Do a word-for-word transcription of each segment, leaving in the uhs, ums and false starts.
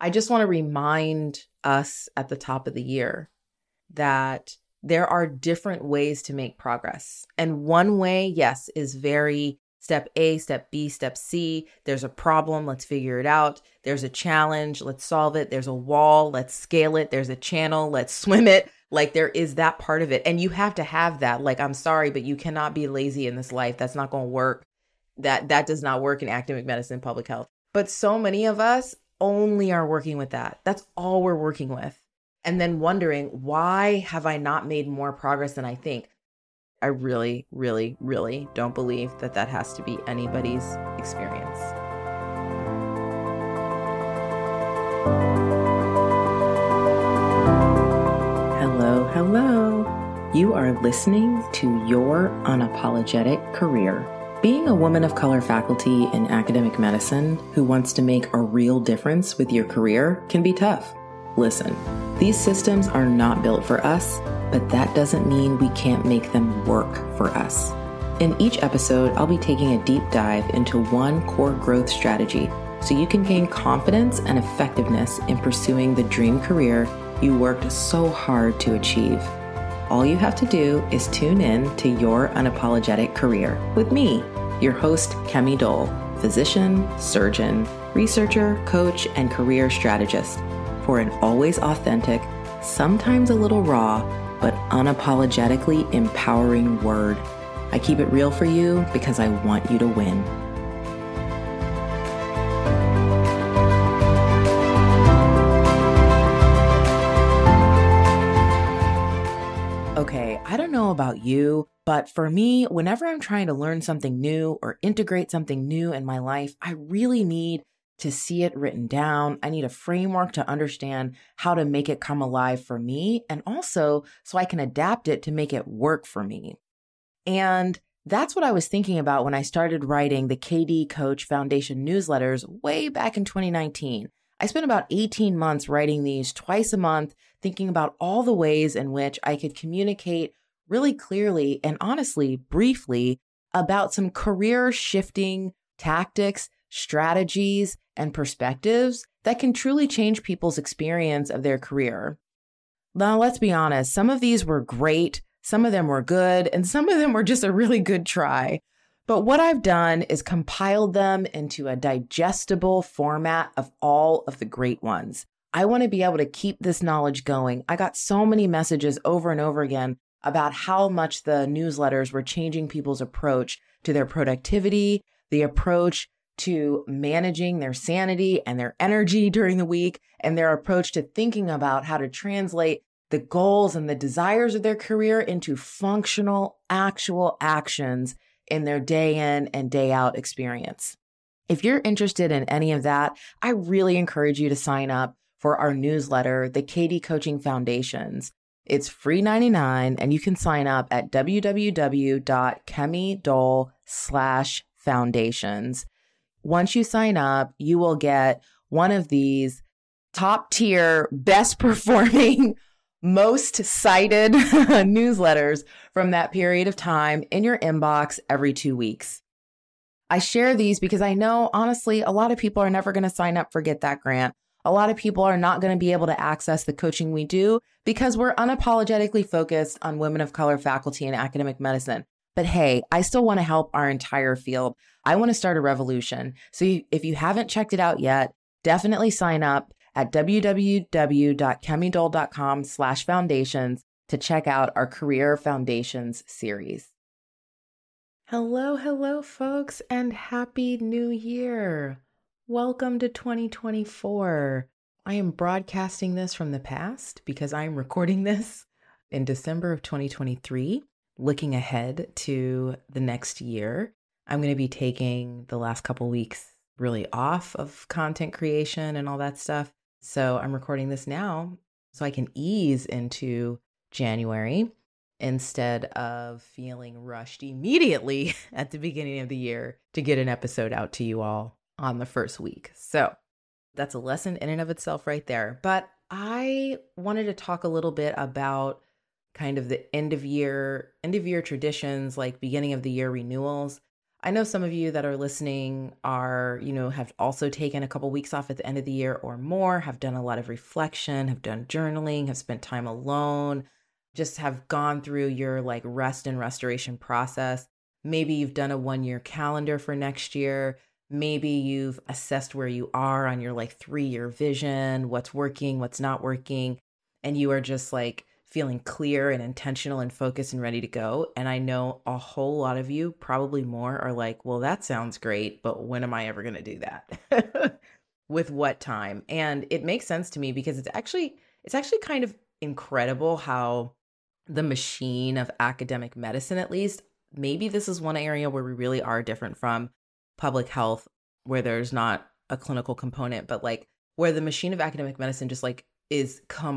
I just want to remind us at the top of the year that there are different ways to make progress. And one way, yes, is very step A, step B, step C. There's a problem, let's figure it out. There's a challenge, let's solve it. There's a wall, let's scale it. There's a channel, let's swim it. Like there is that part of it. And you have to have that. Like, I'm sorry, but you cannot be lazy in this life. That's not going to work. That that does not work in academic medicine, public health. But so many of us only are working with that. That's all we're working with. And then wondering, why have I not made more progress than I think? I really, really, really don't believe that that has to be anybody's experience. Hello, hello. You are listening to Your Unapologetic Career. Being a woman of color faculty in academic medicine who wants to make a real difference with your career can be tough. Listen, these systems are not built for us, but that doesn't mean we can't make them work for us. In each episode, I'll be taking a deep dive into one core growth strategy so you can gain confidence and effectiveness in pursuing the dream career you worked so hard to achieve. All you have to do is tune in to Your Unapologetic Career with me, your host, Kemi Dole, physician, surgeon, researcher, coach, and career strategist, for an always authentic, sometimes a little raw, but unapologetically empowering word. I keep it real for you because I want you to win. Okay, I don't know about you, but for me, whenever I'm trying to learn something new or integrate something new in my life, I really need to see it written down. I need a framework to understand how to make it come alive for me, and also so I can adapt it to make it work for me. And that's what I was thinking about when I started writing the K D Coach Foundation newsletters way back in twenty nineteen. I spent about eighteen months writing these twice a month, thinking about all the ways in which I could communicate really clearly and honestly, briefly, about some career shifting tactics, strategies, and perspectives that can truly change people's experience of their career. Now, let's be honest, some of these were great, some of them were good, and some of them were just a really good try. But what I've done is compiled them into a digestible format of all of the great ones. I want to be able to keep this knowledge going. I got so many messages over and over again about how much the newsletters were changing people's approach to their productivity, the approach to managing their sanity and their energy during the week, and their approach to thinking about how to translate the goals and the desires of their career into functional, actual actions in their day in and day out experience. If you're interested in any of that, I really encourage you to sign up for our newsletter, the K D Coaching Foundations. It's free ninety-nine, and you can sign up at www.kemidole slash foundations. Once you sign up, you will get one of these top tier, best performing, most cited newsletters from that period of time in your inbox every two weeks. I share these because I know, honestly, a lot of people are never going to sign up for Get That Grant. A lot of people are not going to be able to access the coaching we do because we're unapologetically focused on women of color faculty in academic medicine. But hey, I still want to help our entire field. I want to start a revolution. So you, if you haven't checked it out yet, definitely sign up at www.kemidole.com slash foundations to check out our Career Foundations series. Hello, hello, folks, and Happy New Year. Welcome to twenty twenty-four. I am broadcasting this from the past because I am recording this in December of twenty twenty-three. Looking ahead to the next year, I'm going to be taking the last couple weeks really off of content creation and all that stuff. So I'm recording this now so I can ease into January instead of feeling rushed immediately at the beginning of the year to get an episode out to you all on the first week. So that's a lesson in and of itself right there. But I wanted to talk a little bit about kind of the end of year, end of year traditions, like beginning of the year renewals. I know some of you that are listening are, you know, have also taken a couple weeks off at the end of the year or more, have done a lot of reflection, have done journaling, have spent time alone, just have gone through your like rest and restoration process. Maybe you've done a one-year calendar for next year. Maybe you've assessed where you are on your like three-year vision, what's working, what's not working, and you are just like feeling clear and intentional and focused and ready to go. And I know a whole lot of you, probably more, are like, well, that sounds great, but when am I ever going to do that? With what time? And it makes sense to me because it's actually, it's actually kind of incredible how the machine of academic medicine, at least, maybe this is one area where we really are different from public health, where there's not a clinical component, but like where the machine of academic medicine just like is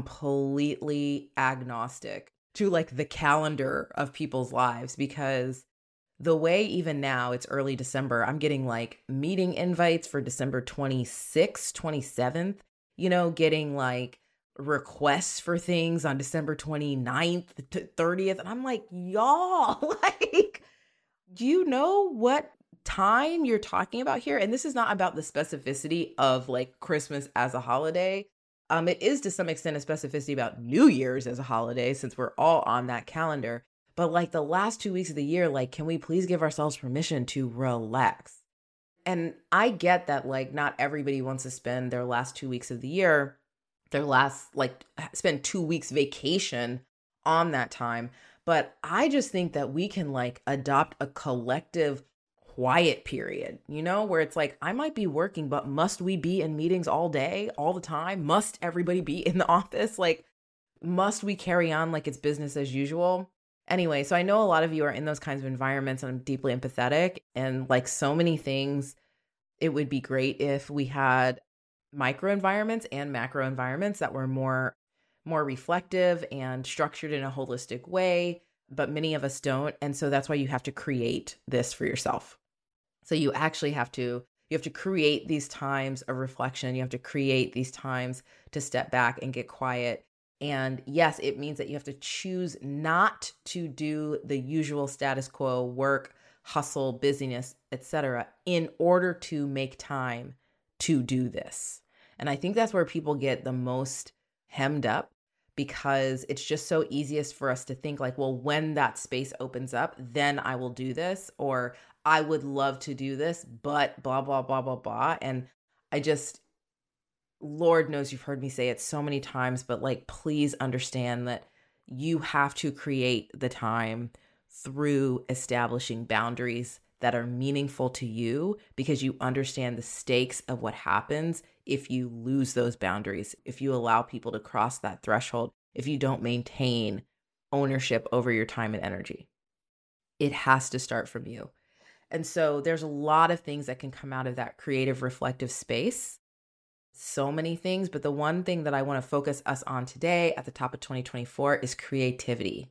completely agnostic to like the calendar of people's lives. Because the way even now, it's early December, I'm getting like meeting invites for December twenty-sixth, twenty-seventh, you know, getting like requests for things on December twenty-ninth, thirtieth. And I'm like, y'all, like, do you know what time you're talking about here? And this is not about the specificity of like Christmas as a holiday. Um, it is to some extent a specificity about New Year's as a holiday, since we're all on that calendar. But like the last two weeks of the year, like, can we please give ourselves permission to relax? And I get that like not everybody wants to spend their last two weeks of the year, their last like spend two weeks vacation on that time. But I just think that we can like adopt a collective quiet period, you know, where it's like, I might be working, but must we be in meetings all day, all the time? Must everybody be in the office? Like, must we carry on like it's business as usual? Anyway, so I know a lot of you are in those kinds of environments, and I'm deeply empathetic. And like so many things, it would be great if we had micro environments and macro environments that were more, more reflective and structured in a holistic way, but many of us don't. And so that's why you have to create this for yourself. So you actually have to, you have to create these times of reflection. You have to create these times to step back and get quiet. And yes, it means that you have to choose not to do the usual status quo work, hustle, busyness, et cetera, in order to make time to do this. And I think that's where people get the most hemmed up, because it's just so easiest for us to think like, well, when that space opens up, then I will do this, or I would love to do this, but blah, blah, blah, blah, blah. And I just, Lord knows you've heard me say it so many times, but like, please understand that you have to create the time through establishing boundaries that are meaningful to you, because you understand the stakes of what happens if you lose those boundaries, if you allow people to cross that threshold, if you don't maintain ownership over your time and energy. It has to start from you. And so there's a lot of things that can come out of that creative, reflective space. So many things, but the one thing that I want to focus us on today at the top of twenty twenty-four is creativity.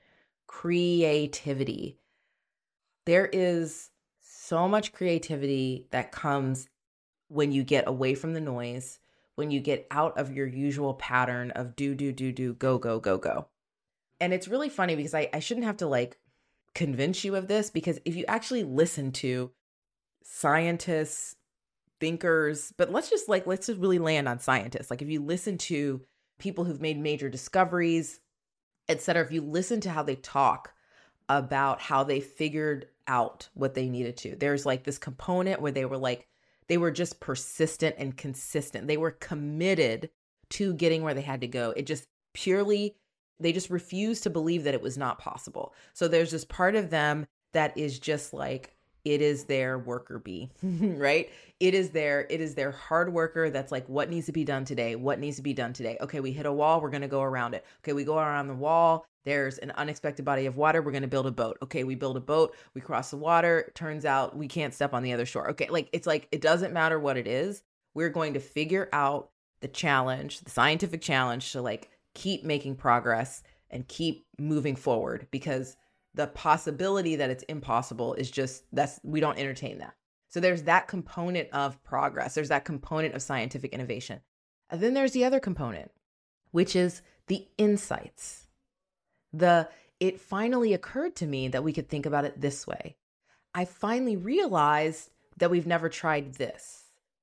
Creativity. There is so much creativity that comes when you get away from the noise, when you get out of your usual pattern of do, do, do, do, go, go, go, go. And it's really funny because I, I shouldn't have to like convince you of this, because if you actually listen to scientists, thinkers, but let's just like, let's just really land on scientists. Like if you listen to people who've made major discoveries, et cetera, if you listen to how they talk about how they figured out what they needed to, there's like this component where they were like, they were just persistent and consistent. They were committed to getting where they had to go. It just purely, they just refused to believe that it was not possible. So there's this part of them that is just like, it is their worker bee, right? It is their, it is their hard worker that's like, what needs to be done today? What needs to be done today? Okay, we hit a wall, we're going to go around it. Okay, we go around the wall. There's an unexpected body of water. We're going to build a boat. Okay, we build a boat. We cross the water. It turns out we can't step on the other shore. Okay, like it's like, it doesn't matter what it is. We're going to figure out the challenge, the scientific challenge to like keep making progress and keep moving forward, because the possibility that it's impossible is just, that's, we don't entertain that. So there's that component of progress. There's that component of scientific innovation. And then there's the other component, which is the insights. The, it finally occurred to me that we could think about it this way. I finally realized that we've never tried this.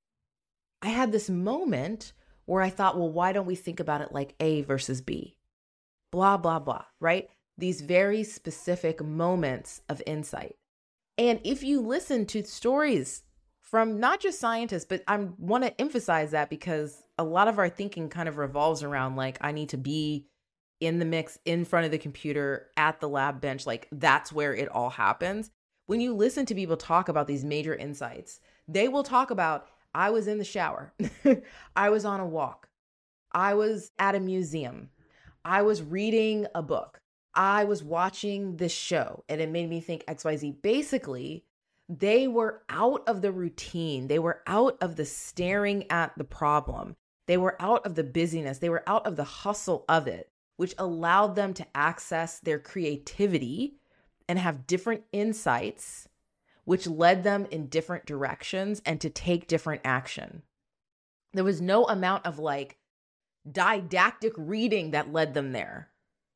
I had this moment where I thought, well, why don't we think about it like A versus B? Blah, blah, blah, right? These very specific moments of insight. And if you listen to stories from not just scientists, but I want to emphasize that because a lot of our thinking kind of revolves around like, I need to be in the mix, in front of the computer, at the lab bench. Like that's where it all happens. When you listen to people talk about these major insights, they will talk about, I was in the shower. I was on a walk. I was at a museum. I was reading a book. I was watching this show and it made me think X Y Z. Basically, they were out of the routine. They were out of the staring at the problem. They were out of the busyness. They were out of the hustle of it, which allowed them to access their creativity and have different insights, which led them in different directions and to take different action. There was no amount of like didactic reading that led them there.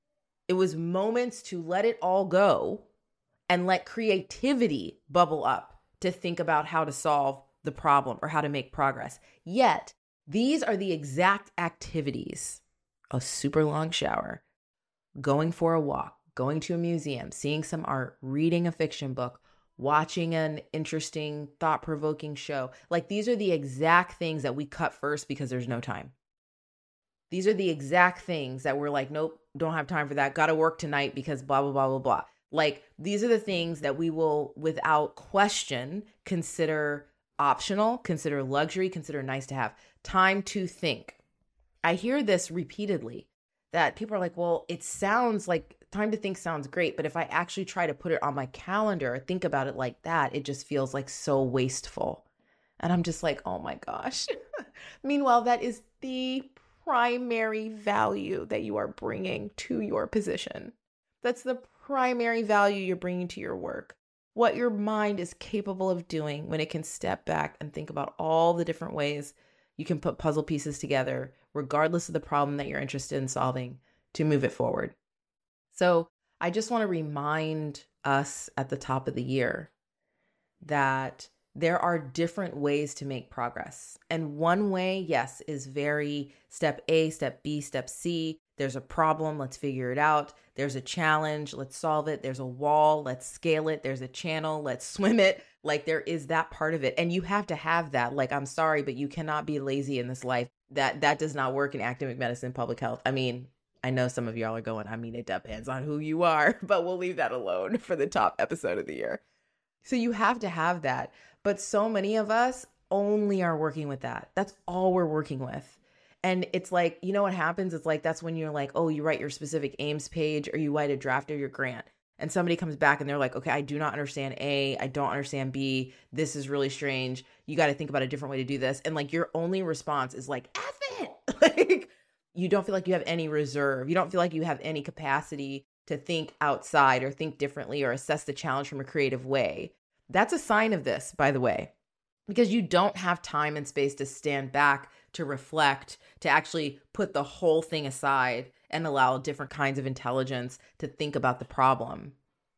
It was moments to let it all go and let creativity bubble up to think about how to solve the problem or how to make progress. Yet, these are the exact activities: a super long shower, going for a walk, going to a museum, seeing some art, reading a fiction book, watching an interesting, thought-provoking show. Like these are the exact things that we cut first because there's no time. These are the exact things that we're like, nope, don't have time for that. Got to work tonight because blah, blah, blah, blah, blah. Like these are the things that we will, without question, consider optional, consider luxury, consider nice to have. Time to think. I hear this repeatedly that people are like, well, it sounds like time to think sounds great, but if I actually try to put it on my calendar or think about it like that, it just feels like so wasteful. And I'm just like, oh my gosh. Meanwhile, that is the primary value that you are bringing to your position. That's the primary value you're bringing to your work. What your mind is capable of doing when it can step back and think about all the different ways you can put puzzle pieces together, regardless of the problem that you're interested in solving, to move it forward. So I just want to remind us at the top of the year that there are different ways to make progress. And one way, yes, is very step A, step B, step C. There's a problem, let's figure it out. There's a challenge, let's solve it. There's a wall, let's scale it. There's a channel, let's swim it. Like there is that part of it. And you have to have that. Like, I'm sorry, but you cannot be lazy in this life. That that does not work in academic medicine, public health. I mean, I know some of y'all are going, I mean, it depends on who you are, but we'll leave that alone for the top episode of the year. So you have to have that. But so many of us only are working with that. That's all we're working with. And it's like, you know what happens? It's like, that's when you're like, oh, you write your specific aims page or you write a draft of your grant. And somebody comes back and they're like, okay, I do not understand A. I don't understand B. This is really strange. You got to think about a different way to do this. And like your only response is like, F it. Like you don't feel like you have any reserve. You don't feel like you have any capacity to think outside or think differently or assess the challenge from a creative way. That's a sign of this, by the way, because you don't have time and space to stand back, to reflect, to actually put the whole thing aside and allow different kinds of intelligence to think about the problem,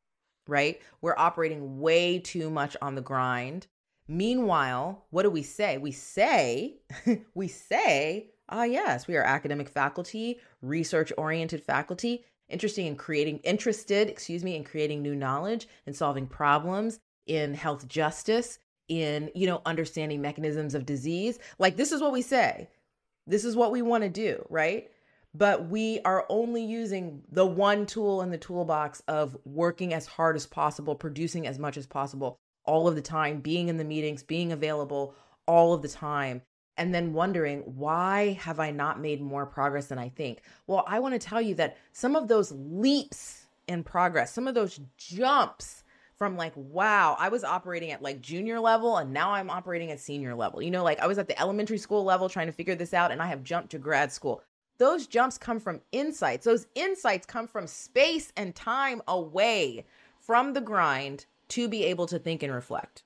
right? We're operating way too much on the grind. Meanwhile, what do we say? We say, we say, ah, yes, we are academic faculty, research-oriented faculty, interested in creating, interested, excuse me, in creating new knowledge and solving problems in health justice, in, you know, understanding mechanisms of disease. Like, this is what we say. This is what we want to do, right? But we are only using the one tool in the toolbox of working as hard as possible, producing as much as possible all of the time, being in the meetings, being available all of the time, and then wondering, why have I not made more progress than I think? Well, I want to tell you that some of those leaps in progress, some of those jumps from like, wow, I was operating at like junior level and now I'm operating at senior level. You know, like I was at the elementary school level trying to figure this out and I have jumped to grad school. Those jumps come from insights. Those insights come from space and time away from the grind to be able to think and reflect.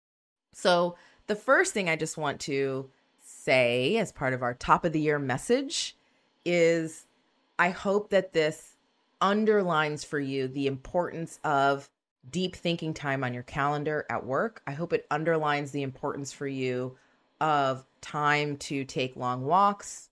So the first thing I just want to say as part of our top of the year message is I hope that this underlines for you the importance of deep thinking time on your calendar at work. I hope it underlines the importance for you of time to take long walks,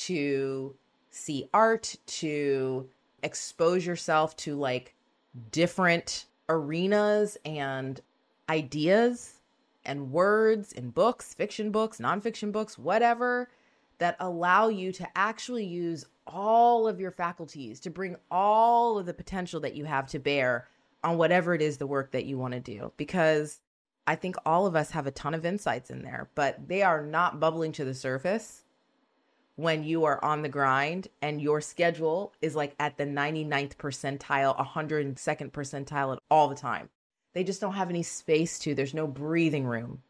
to see art, to expose yourself to like different arenas and ideas and words in books, fiction books, nonfiction books, whatever, that allow you to actually use all of your faculties to bring all of the potential that you have to bear on whatever it is the work that you want to do. Because I think all of us have a ton of insights in there, but they are not bubbling to the surface when you are on the grind and your schedule is like at the ninety-ninth percentile, one hundred second percentile all the time. They just don't have any space to. There's no breathing room.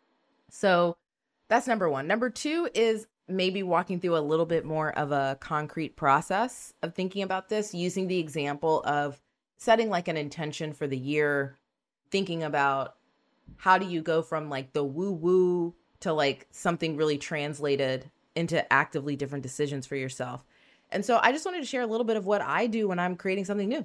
So that's number one. Number two is maybe walking through a little bit more of a concrete process of thinking about this, using the example of setting like an intention for the year, thinking about how do you go from like the woo-woo to like something really translated into actively different decisions for yourself. And so I just wanted to share a little bit of what I do when I'm creating something new.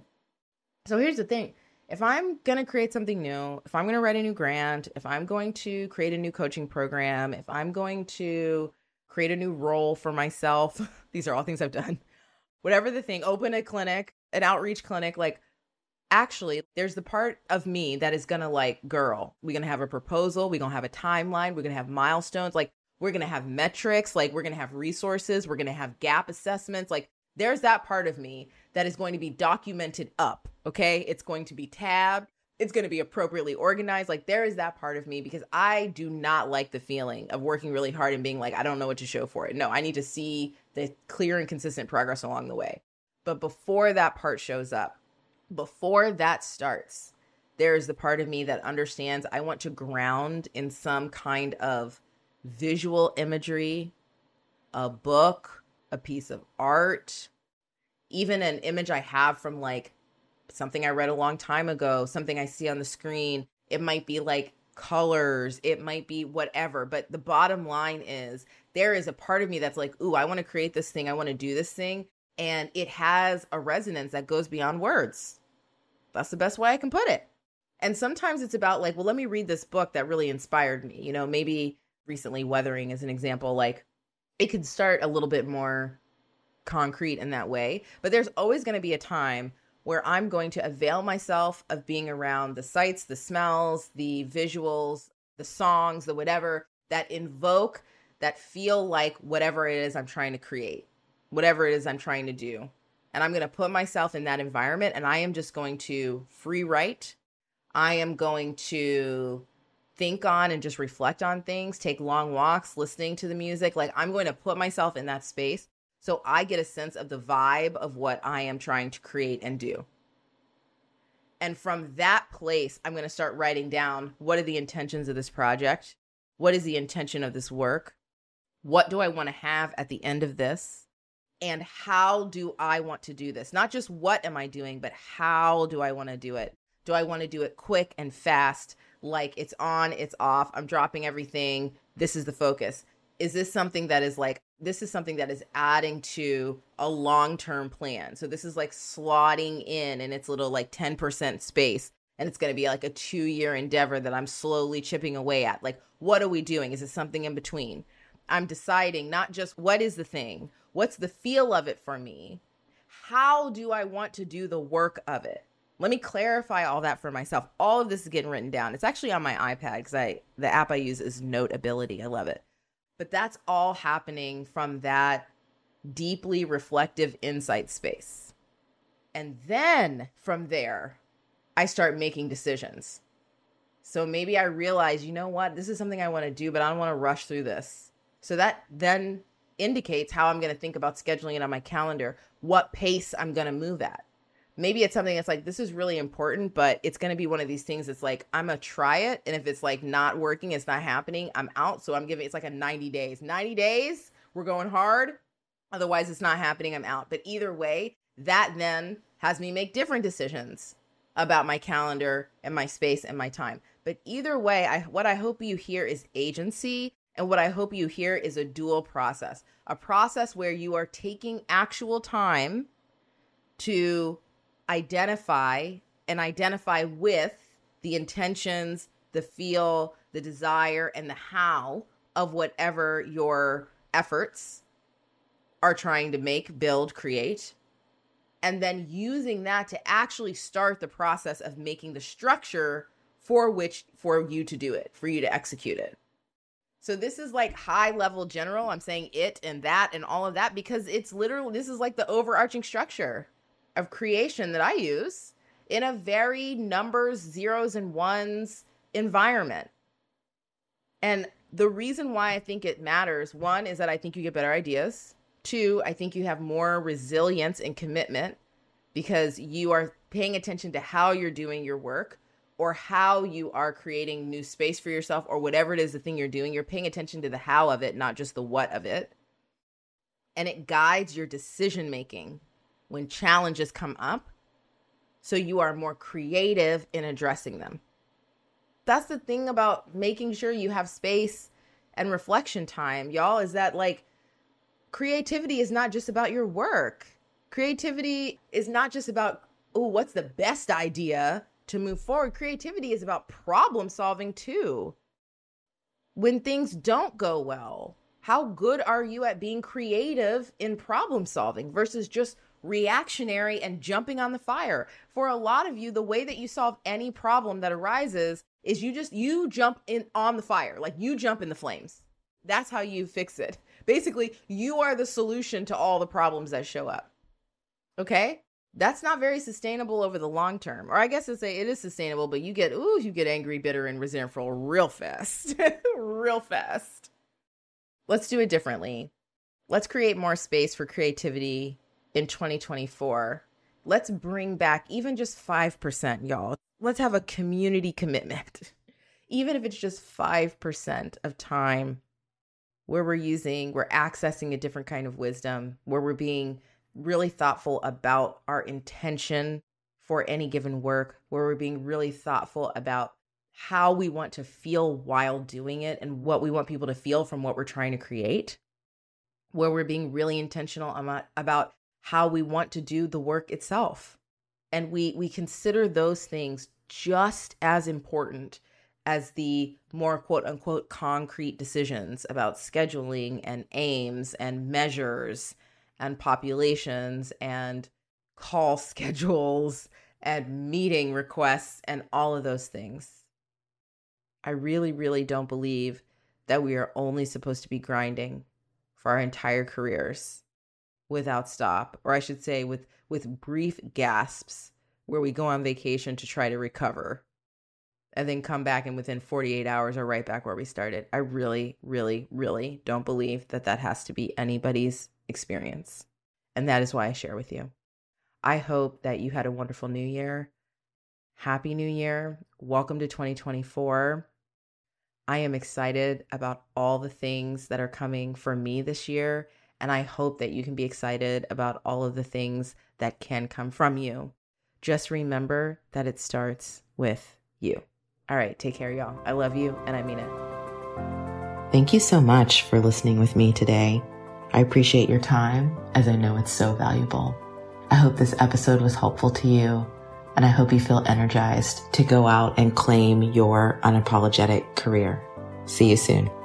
So here's the thing. If I'm going to create something new, if I'm going to write a new grant, if I'm going to create a new coaching program, if I'm going to create a new role for myself, these are all things I've done, whatever the thing, open a clinic, an outreach clinic, like actually there's the part of me that is going to like, girl, we're going to have a proposal. We're going to have a timeline. We're going to have milestones. Like we're going to have metrics. Like we're going to have resources. We're going to have gap assessments. Like there's that part of me that is going to be documented up. Okay. It's going to be tabbed. It's going to be appropriately organized. Like there is that part of me because I do not like the feeling of working really hard and being like, I don't know what to show for it. No, I need to see the clear and consistent progress along the way. But before that part shows up, before that starts, there's the part of me that understands I want to ground in some kind of visual imagery, a book, a piece of art, even an image I have from like something I read a long time ago, something I see on the screen. It might be like colors, it might be whatever. But the bottom line is there is a part of me that's like, ooh, I want to create this thing. I want to do this thing. And it has a resonance that goes beyond words. That's the best way I can put it. And sometimes it's about like, well, let me read this book that really inspired me. You know, maybe recently Weathering is an example. Like it could start a little bit more concrete in that way. But there's always going to be a time where I'm going to avail myself of being around the sights, the smells, the visuals, the songs, the whatever that invoke, that feel like whatever it is I'm trying to create, whatever it is I'm trying to do. And I'm going to put myself in that environment and I am just going to free write. I am going to think on and just reflect on things, take long walks, listening to the music. Like I'm going to put myself in that space so I get a sense of the vibe of what I am trying to create and do. And from that place, I'm going to start writing down what are the intentions of this project? What is the intention of this work? What do I want to have at the end of this? And how do I want to do this? Not just what am I doing, but how do I want to do it? Do I want to do it quick and fast? Like it's on, it's off. I'm dropping everything. This is the focus. Is this something that is like, this is something that is adding to a long-term plan. So this is like slotting in in its little like ten percent space. And it's going to be like a two-year endeavor that I'm slowly chipping away at. Like, what are we doing? Is it something in between? I'm deciding not just what is the thing, what's the feel of it for me? How do I want to do the work of it? Let me clarify all that for myself. All of this is getting written down. It's actually on my iPad because I the app I use is Notability. I love it. But that's all happening from that deeply reflective insight space. And then from there, I start making decisions. So maybe I realize, you know what, this is something I want to do, but I don't want to rush through this. So that then indicates how I'm going to think about scheduling it on my calendar, what pace I'm going to move at. Maybe it's something that's like, this is really important, but it's going to be one of these things that's like, I'm going to try it. And if it's like not working, it's not happening, I'm out. So I'm giving, it's like a ninety days, ninety days, we're going hard. Otherwise it's not happening, I'm out. But either way, that then has me make different decisions about my calendar and my space and my time. But either way, I, what I hope you hear is agency. And what I hope you hear is a dual process, a process where you are taking actual time to identify and identify with the intentions, the feel, the desire, and the how of whatever your efforts are trying to make, build, create. And then using that to actually start the process of making the structure for which, for you to do it, for you to execute it. So this is like high level general. I'm saying it and that and all of that because it's literally, this is like the overarching structure of creation that I use in a very numbers, zeros and ones environment. And the reason why I think it matters, one, is that I think you get better ideas. Two, I think you have more resilience and commitment because you are paying attention to how you're doing your work or how you are creating new space for yourself or whatever it is, the thing you're doing. You're paying attention to the how of it, not just the what of it. And it guides your decision-making when challenges come up, so you are more creative in addressing them. That's the thing about making sure you have space and reflection time, y'all, is that like creativity is not just about your work. Creativity is not just about, oh, what's the best idea to move forward. Creativity is about problem solving too. When things don't go well, how good are you at being creative in problem solving versus just reactionary and jumping on the fire? For a lot of you, the way that you solve any problem that arises is you just, you jump in on the fire, like you jump in the flames. That's how you fix it. Basically, you are the solution to all the problems that show up. Okay? That's not very sustainable over the long term. Or I guess to say it is sustainable, but you get, ooh, you get angry, bitter, and resentful real fast. real fast. Let's do it differently. Let's create more space for creativity in twenty twenty-four. Let's bring back even just five percent, y'all. Let's have a community commitment. Even if it's just five percent of time where we're using, we're accessing a different kind of wisdom, where we're being really thoughtful about our intention for any given work, where we're being really thoughtful about how we want to feel while doing it and what we want people to feel from what we're trying to create, where we're being really intentional about, about how we want to do the work itself. And we we consider those things just as important as the more quote unquote concrete decisions about scheduling and aims and measures and populations and call schedules and meeting requests and all of those things. I really, really don't believe that we are only supposed to be grinding for our entire careers without stop, or I should say with, with brief gasps where we go on vacation to try to recover and then come back and within forty-eight hours are right back where we started. I really, really, really don't believe that that has to be anybody's experience. And that is why I share with you. I hope that you had a wonderful new year. Happy New Year. Welcome to twenty twenty-four. I am excited about all the things that are coming for me this year. And I hope that you can be excited about all of the things that can come from you. Just remember that it starts with you. All right, take care, y'all. I love you, and I mean it. Thank you so much for listening with me today. I appreciate your time, as I know it's so valuable. I hope this episode was helpful to you, and I hope you feel energized to go out and claim your unapologetic career. See you soon.